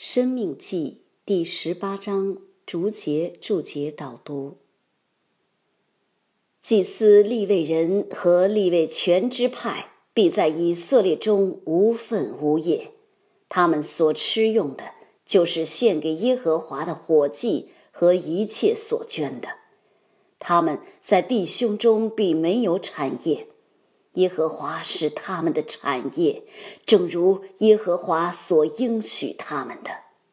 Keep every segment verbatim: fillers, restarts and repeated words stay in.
生命记第十八章逐节注解导读。祭司利未人和利未全支派必在以色列中无分无业，他们所吃用的就是献给耶和华的火祭和一切所捐的。他们在弟兄中必没有产业，耶和华是他们的产业，正如耶和华所应许他们的。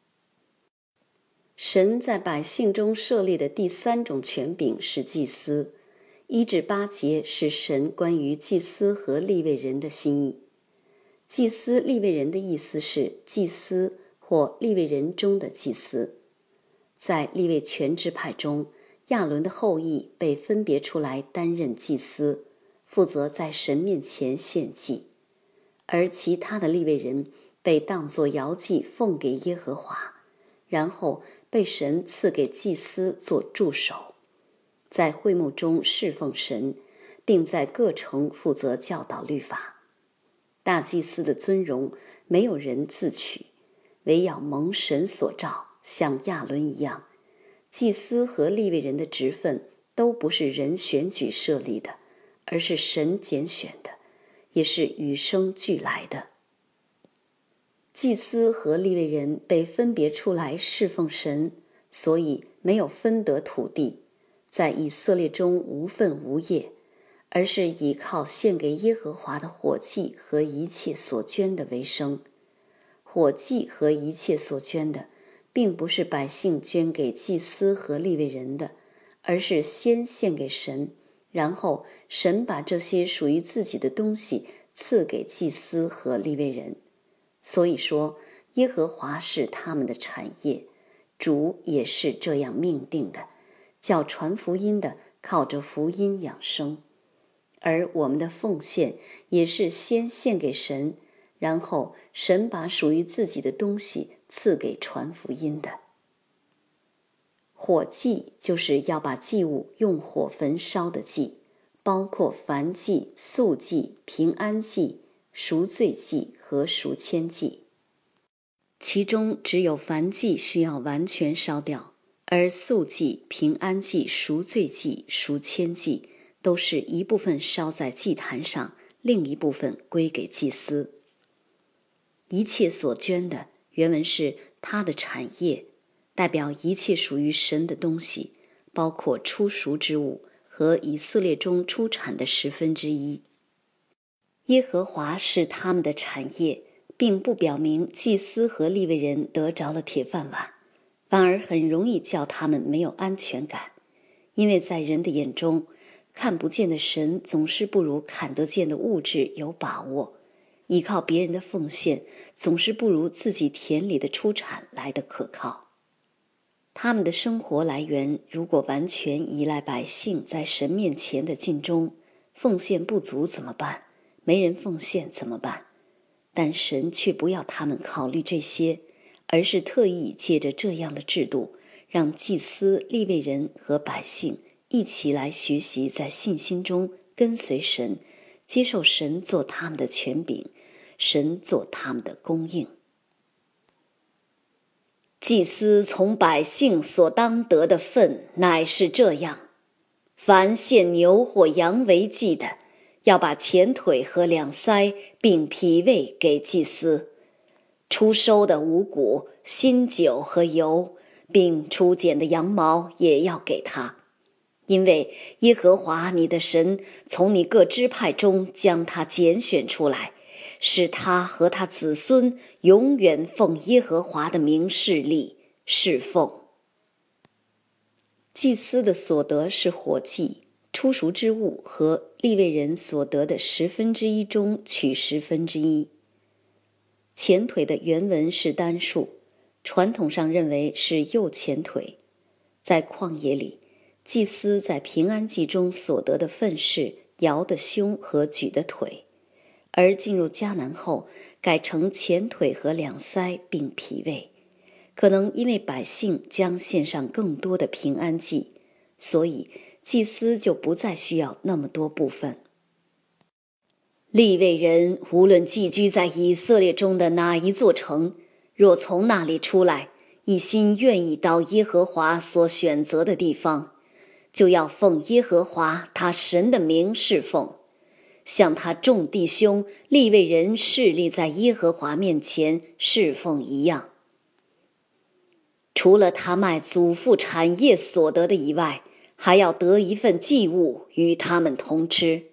神在百姓中设立的第三种权柄是祭司，一至八节是神关于祭司和利未人的心意。祭司利未人的意思是祭司或利未人中的祭司。在利未全支派中，亚伦的后裔被分别出来担任祭司，负责在神面前献祭，而其他的利未人被当作摇祭奉给耶和华，然后被神赐给祭司做助手，在会幕中侍奉神，并在各城负责教导律法。大祭司的尊荣没有人自取，唯要蒙神所召，像亚伦一样。祭司和利未人的职分都不是人选举设立的，而是神拣选的，也是与生俱来的。祭司和利未人被分别出来侍奉神，所以没有分得土地，在以色列中无分无业，而是依靠献给耶和华的火祭和一切所捐的为生。火祭和一切所捐的并不是百姓捐给祭司和利未人的，而是先献给神，然后神把这些属于自己的东西赐给祭司和利未人。所以说，耶和华是他们的产业，主也是这样命定的，叫传福音的靠着福音养生。而我们的奉献也是先献给神，然后神把属于自己的东西赐给传福音的。火祭就是要把祭物用火焚烧的祭，包括燔祭、素祭、平安祭、赎罪祭和赎愆祭。其中只有燔祭需要完全烧掉，而素祭、平安祭、赎罪祭、赎愆祭都是一部分烧在祭坛上，另一部分归给祭司。一切所捐的，原文是他的产业，代表一切属于神的东西，包括出赎之物和以色列中出产的十分之一。耶和华是他们的产业，并不表明祭司和利未人得着了铁饭碗，反而很容易叫他们没有安全感，因为在人的眼中，看不见的神总是不如看得见的物质有把握，依靠别人的奉献总是不如自己田里的出产来得可靠。他们的生活来源如果完全依赖百姓在神面前的尽忠，奉献不足怎么办？没人奉献怎么办？但神却不要他们考虑这些，而是特意借着这样的制度，让祭司、利未人和百姓一起来学习在信心中跟随神，接受神做他们的权柄，神做他们的供应。祭司从百姓所当得的分乃是这样：凡献牛或羊为祭的，要把前腿和两腮并脾胃给祭司；出收的五谷、新酒和油，并出剪的羊毛也要给他。因为耶和华你的神从你各支派中将他拣选出来，使他和他子孙永远奉耶和华的名侍立侍奉。祭司的所得是火祭、出赎之物和利未人所得的十分之一中取十分之一。前腿的原文是单数，传统上认为是右前腿。在旷野里，祭司在平安祭中所得的分是摇的胸和举的腿，而进入迦南后改成前腿和两腮并脾胃。可能因为百姓将献上更多的平安祭，所以祭司就不再需要那么多部分。利未人无论寄居在以色列中的哪一座城， 若从那里出来，一心愿意到耶和华所选择的地方，就要奉耶和华他神的名侍奉，像他众弟兄利未人侍立在耶和华面前侍奉一样。除了他卖祖父产业所得的以外，还要得一份祭物与他们同吃。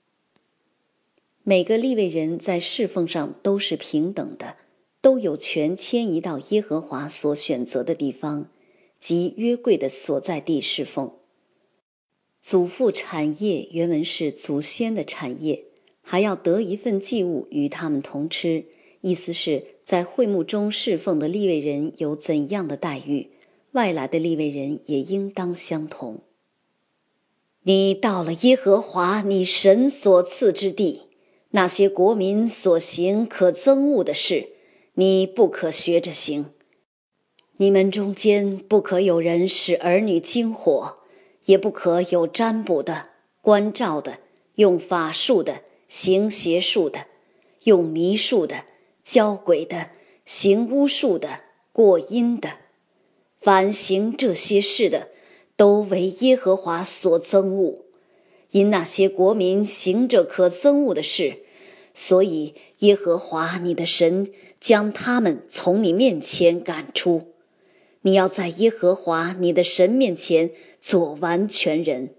每个利未人在侍奉上都是平等的，都有权迁移到耶和华所选择的地方，即约柜的所在地侍奉。祖父产业原文是祖先的产业，还要得一份祭物与他们同吃，意思是在会幕中侍奉的利未人有怎样的待遇，外来的利未人也应当相同。 你到了耶和华你神所赐之地，那些国民所行可憎恶的事，你不可学着行。你们中间不可有人使儿女经火，也不可有占卜的、观照的、用法术的、行邪术的、用迷术的、教鬼的、行巫术的、过阴的。凡行这些事的，都为耶和华所憎恶。因那些国民行着可憎恶的事，所以耶和华你的神将他们从你面前赶出。你要在耶和华你的神面前做完全人。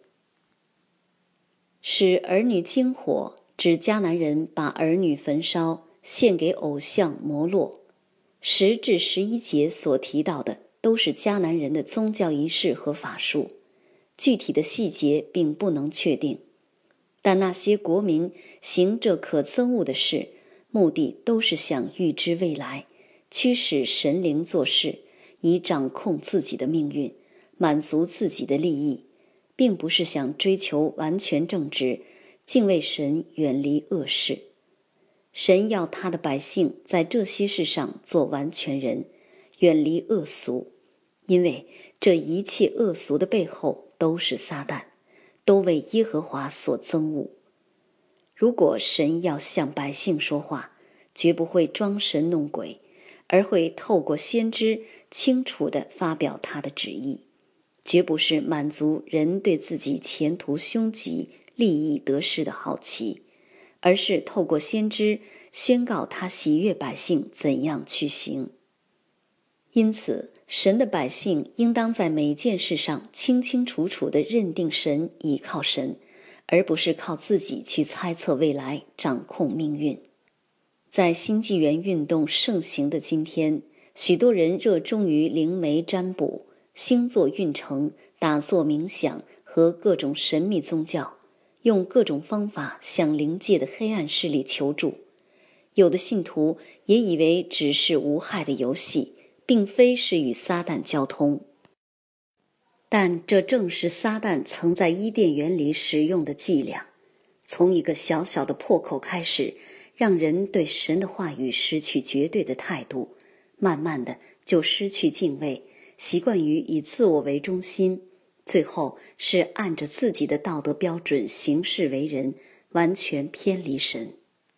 使儿女经火，指迦南人把儿女焚烧，献给偶像摩洛。十至十一节所提到的都是迦南人的宗教仪式和法术，具体的细节并不能确定。但那些国民行这可憎恶的事，目的都是想预知未来，驱使神灵做事，以掌控自己的命运，满足自己的利益，并不是想追求完全正直，敬畏神，远离恶事。神要他的百姓在这些事上做完全人，远离恶俗，因为这一切恶俗的背后都是撒旦，都为耶和华所憎恶。如果神要向百姓说话，绝不会装神弄鬼，而会透过先知清楚地发表他的旨意，绝不是满足人对自己前途凶吉、利益得失的好奇，而是透过先知宣告他喜悦百姓怎样去行。因此，神的百姓应当在每件事上清清楚楚地认定神，倚靠神，而不是靠自己去猜测未来，掌控命运。在新纪元运动盛行的今天，许多人热衷于灵媒占卜、星座运程、打坐冥想和各种神秘宗教，用各种方法向灵界的黑暗势力求助。有的信徒也以为只是无害的游戏，并非是与撒旦交通。但这正是撒旦曾在伊甸园里使用的伎俩，从一个小小的破口开始，让人对神的话语失去绝对的态度，慢慢的就失去敬畏，习惯于以自我为中心，最后是按着自己的道德标准行事为人，完全偏离神。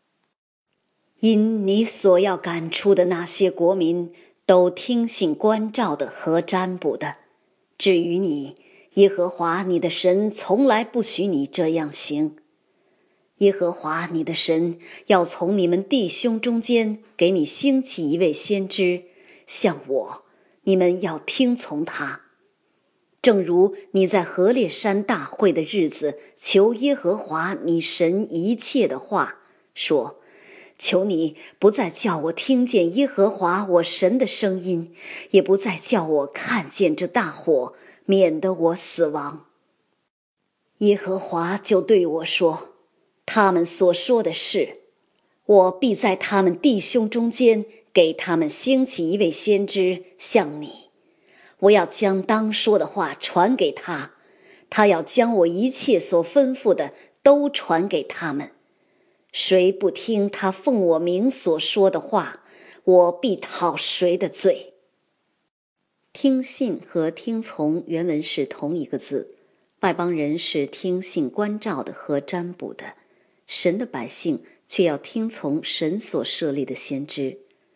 因你所要赶出的那些国民，都听信观照的和占卜的。至于你，耶和华你的神从来不许你这样行。耶和华你的神要从你们弟兄中间给你兴起一位先知，像我，你们要听从他。正如你在何烈山大会的日子求耶和华你神一切的话，说，求你不再叫我听见耶和华我神的声音，也不再叫我看见这大火，免得我死亡。耶和华就对我说，他们所说的是，我必在他们弟兄中间给他们兴起一位先知，像你。我要将当说的话传给他，他要将我一切所吩咐的都传给他们。谁不听他奉我名所说的话，我必讨谁的罪。 听信和听从原文是同一个字，外邦人是听信观照的和占卜的，神的百姓却要听从神所设立的先知。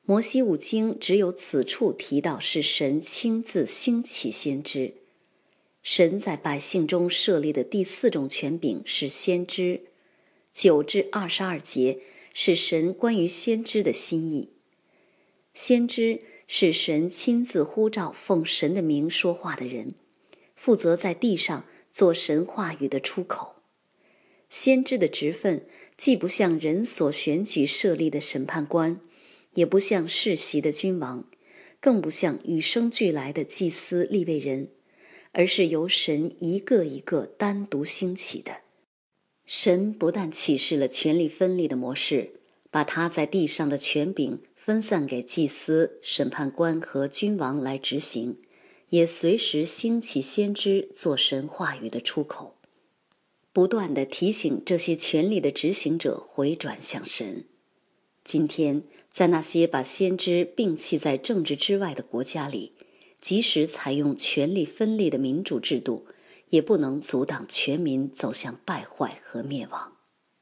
摩西五经只有此处提到是神亲自兴起先知。神在百姓中设立的第四种权柄是先知。九至二十二节是神关于先知的心意。先知是神亲自呼召奉神的名说话的人，负责在地上做神话语的出口。先知的职分既不像人所选举设立的审判官，也不像世袭的君王，更不像与生俱来的祭司利未人，而是由神一个一个单独兴起的。神不但启示了权力分立的模式，把他在地上的权柄分散给祭司、审判官和君王来执行，也随时兴起先知做神话语的出口，不断地提醒这些权力的执行者回转向神。今天在那些把先知摒弃在政治之外的国家里，即使采用权力分立的民主制度，也不能阻挡全民走向败坏和灭亡。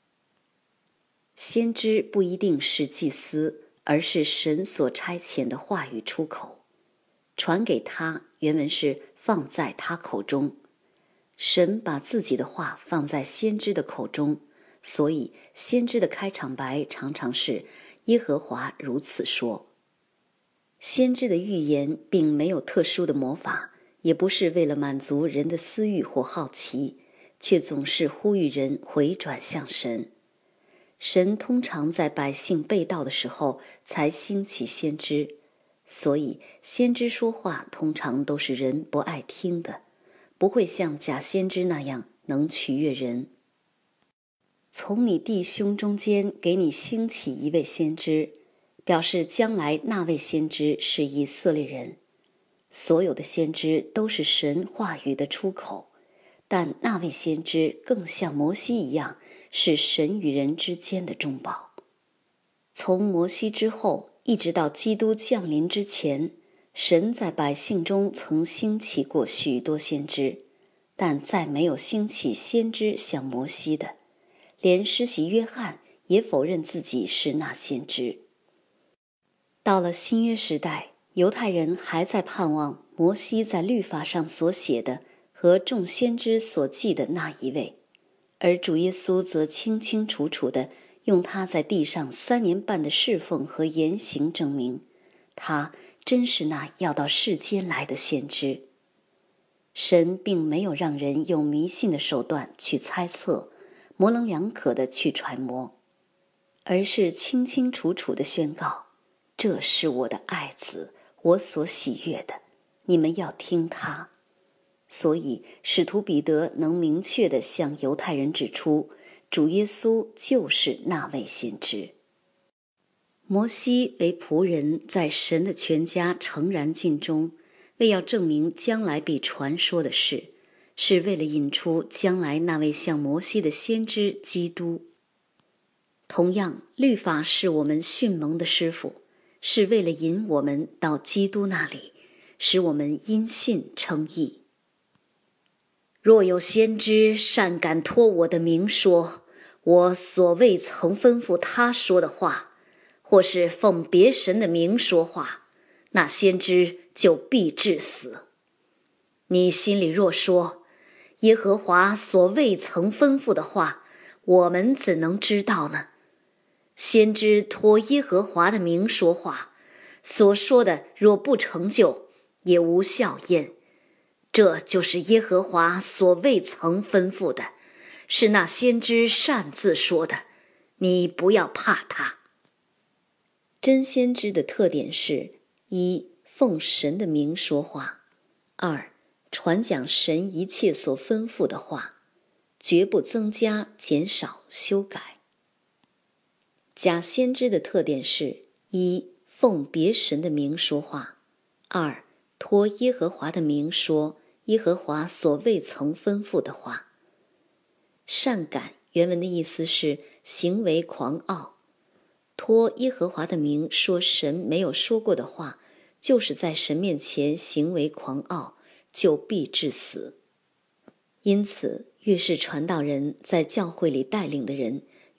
先知不一定是祭司，而是神所差遣的话语出口。传给他，原文是放在他口中。神把自己的话放在先知的口中，所以先知的开场白常常是耶和华如此说。先知的预言并没有特殊的魔法，也不是为了满足人的私欲或好奇，却总是呼吁人回转向神。神通常在百姓被盗的时候才兴起先知，所以先知说话通常都是人不爱听的，不会像假先知那样能取悦人。从你弟兄中间给你兴起一位先知，表示将来那位先知是以色列人。所有的先知都是神话语的出口，但那位先知更像摩西一样，是神与人之间的中保。从摩西之后一直到基督降临之前，神在百姓中曾兴起过许多先知，但再没有兴起先知像摩西的，连施洗约翰也否认自己是那先知。到了新约时代，犹太人还在盼望摩西在律法上所写的和众先知所记的那一位，而主耶稣则清清楚楚地用他在地上三年半的侍奉和言行证明，他真是那要到世间来的先知。神并没有让人用迷信的手段去猜测，模棱两可地去揣摩，而是清清楚楚地宣告，这是我的爱子，我所喜悦的，你们要听他。所以使徒彼得能明确地向犹太人指出，主耶稣就是那位先知。摩西为仆人，在神的全家诚然尽忠，为要证明将来必传说的事，是为了引出将来那位像摩西的先知基督。同样，律法是我们训蒙的师傅，是为了引我们到基督那里，使我们因信称义。若有先知善敢托我的名说我所未曾吩咐他说的话，或是奉别神的名说话，那先知就必致死。你心里若说，耶和华所未曾吩咐的话，我们怎能知道呢？先知托耶和华的名说话，所说的若不成就，也无效验。这就是耶和华所未曾吩咐的，是那先知擅自说的，你不要怕他。真先知的特点是：一、奉神的名说话；二、传讲神一切所吩咐的话，绝不增加、减少、修改。假先知的特点是：一、奉别神的名说话；二、托耶和华的名说耶和华所未曾吩咐的话。善感原文的意思是行为狂傲，托耶和华的名说神没有说过的话，就是在神面前行为狂傲，就必致死。因此，越是传道人在教会里带领的人，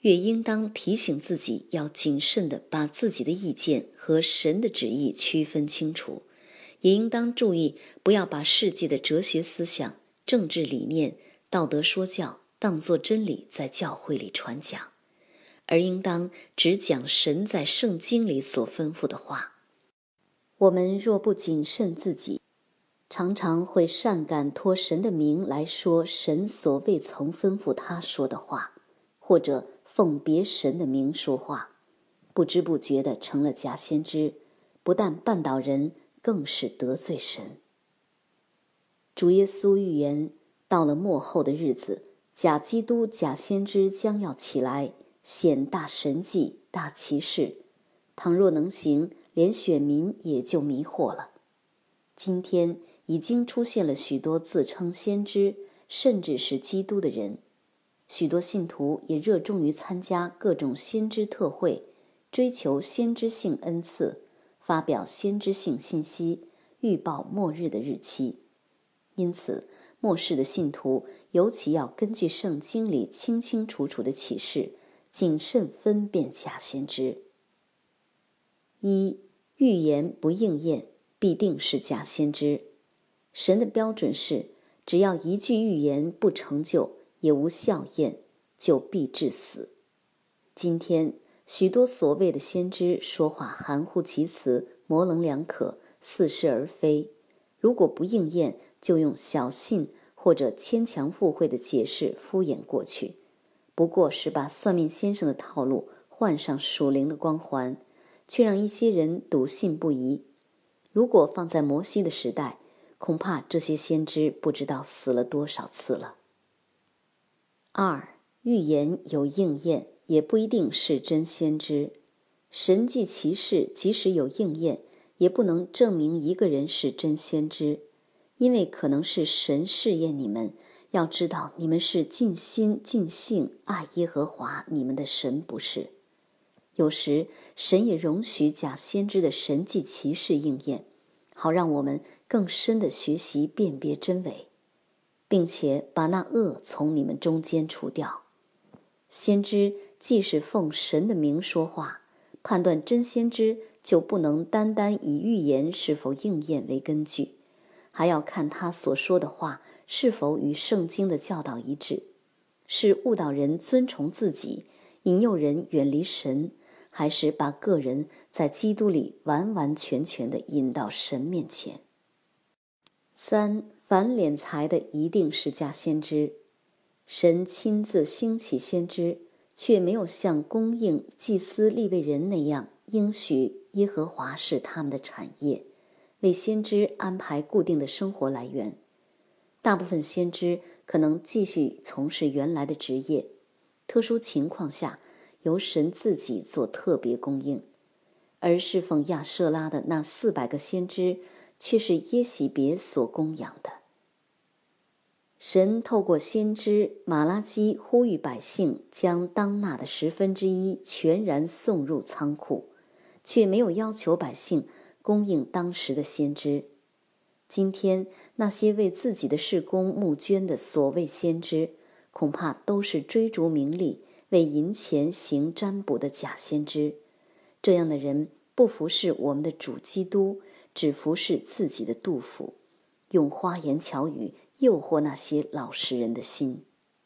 越应当提醒自己要谨慎地把自己的意见和神的旨意区分清楚，也应当注意不要把世界的哲学思想、政治理念、道德说教当作真理在教会里传讲，而应当只讲神在圣经里所吩咐的话。我们若不谨慎自己，常常会擅敢托神的名来说神所未曾吩咐他说的话，或者奉别神的名说话，不知不觉地成了假先知，不但绊倒人，更是得罪神。主耶稣预言，到了末后的日子，假基督、假先知将要起来，显大神迹、大奇事，倘若能行，连选民也就迷惑了。今天已经出现了许多自称先知，甚至是基督的人，许多信徒也热衷于参加各种先知特会，追求先知性恩赐，发表先知性信息，预报末日的日期。因此，末世的信徒尤其要根据圣经里清清楚楚的启示，谨慎分辨假先知。一、预言不应验，必定是假先知。神的标准是，只要一句预言不成就，也无效验，就必致死。今天许多所谓的先知说话含糊其辞，模棱两可，似是而非，如果不应验，就用小信或者牵强附会的解释敷衍过去，不过是把算命先生的套路换上属灵的光环，却让一些人笃信不疑。如果放在摩西的时代，恐怕这些先知不知道死了多少次了。二、预言有应验，也不一定是真先知。神迹奇事即使有应验，也不能证明一个人是真先知，因为可能是神试验你们，要知道你们是尽心尽性爱耶和华你们的神，不是。有时神也容许假先知的神迹奇事应验，好让我们更深地学习辨别真伪，并且把那恶从你们中间除掉。先知既是奉神的名说话，判断真先知就不能单单以预言是否应验为根据，还要看他所说的话是否与圣经的教导一致，是误导人尊崇自己，引诱人远离神，还是把个人在基督里完完全全地引到神面前。三、凡敛财的一定是假先知。神亲自兴起先知，却没有像供应祭司利未人那样应许耶和华是他们的产业，为先知安排固定的生活来源。大部分先知可能继续从事原来的职业，特殊情况下由神自己做特别供应，而侍奉亚舍拉的那四百个先知却是耶洗别所供养的。神透过先知马拉基呼吁百姓将当纳的十分之一全然送入仓库，却没有要求百姓供应当时的先知。今天那些为自己的事工募捐的所谓先知，恐怕都是追逐名利、为银钱行占卜的假先知。这样的人不服侍我们的主基督，只服侍自己的肚腹，用花言巧语诱惑那些老实人的心。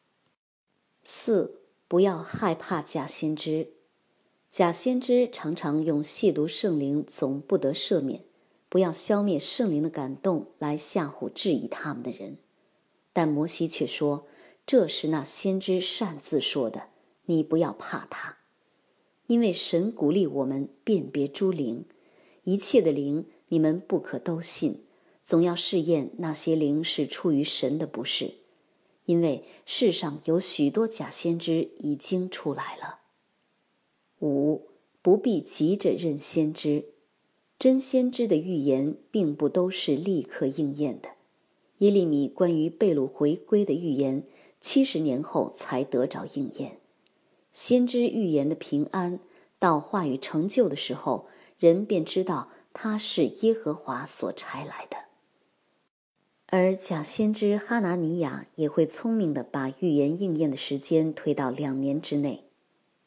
四、不要害怕假先知。假先知常常用亵渎圣灵总不得赦免，不要消灭圣灵的感动来吓唬质疑他们的人。但摩西却说，这是那先知擅自说的，你不要怕他。因为神鼓励我们辨别诸灵，一切的灵你们不可都信，总要试验那些灵是出于神的不是，因为世上有许多假先知已经出来了。五、不必急着认先知。真先知的预言并不都是立刻应验的。耶利米关于被掳回归的预言，七十年后才得着应验。先知预言的平安，到话语成就的时候，人便知道他是耶和华所差来的。而假先知哈拿尼亚也会聪明地把预言应验的时间推到两年之内。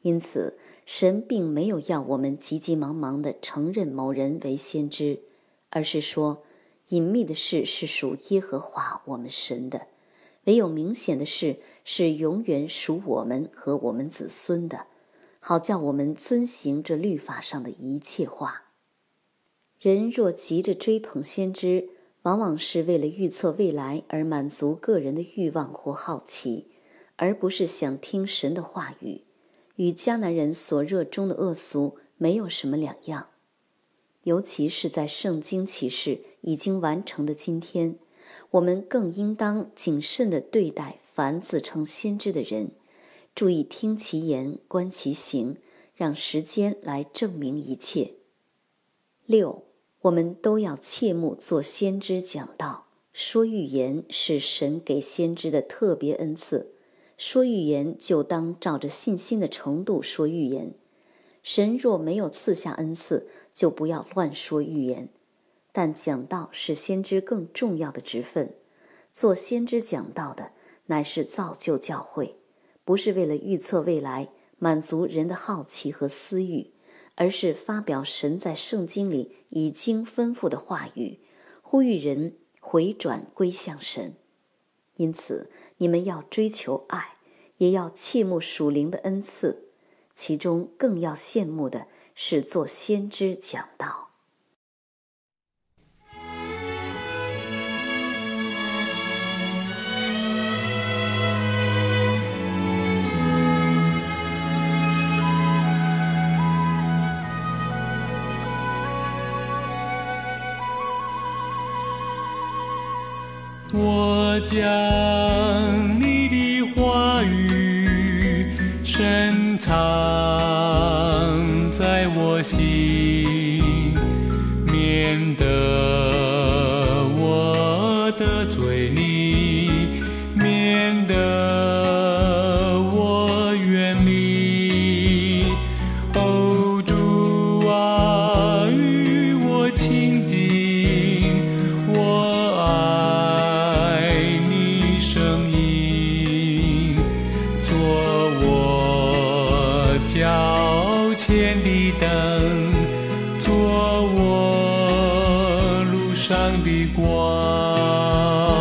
因此，神并没有要我们急急忙忙地承认某人为先知，而是说，隐秘的事是属耶和华我们神的，唯有明显的事是永远属我们和我们子孙的，好叫我们遵行这律法上的一切话。人若急着追捧先知，往往是为了预测未来而满足个人的欲望或好奇，而不是想听神的话语，与迦南人所热衷的恶俗没有什么两样。尤其是在圣经启示已经完成的今天，我们更应当谨慎地对待凡自称先知的人，注意听其言，观其行，让时间来证明一切。六，我们都要切慕做先知讲道，说预言是神给先知的特别恩赐，说预言就当照着信心的程度说预言。神若没有赐下恩赐，就不要乱说预言。但讲道是先知更重要的职分，做先知讲道的乃是造就教会，不是为了预测未来，满足人的好奇和私欲，而是发表神在圣经里已经吩咐的话语，呼吁人回转归向神。因此，你们要追求爱，也要切慕属灵的恩赐，其中更要羡慕的是做先知讲道。 我将你的话语深藏在我心，免得我的嘴里，免得我远离。哦，主啊，与我亲近，我爱你声音，做我脚前的灯，做我路上的光。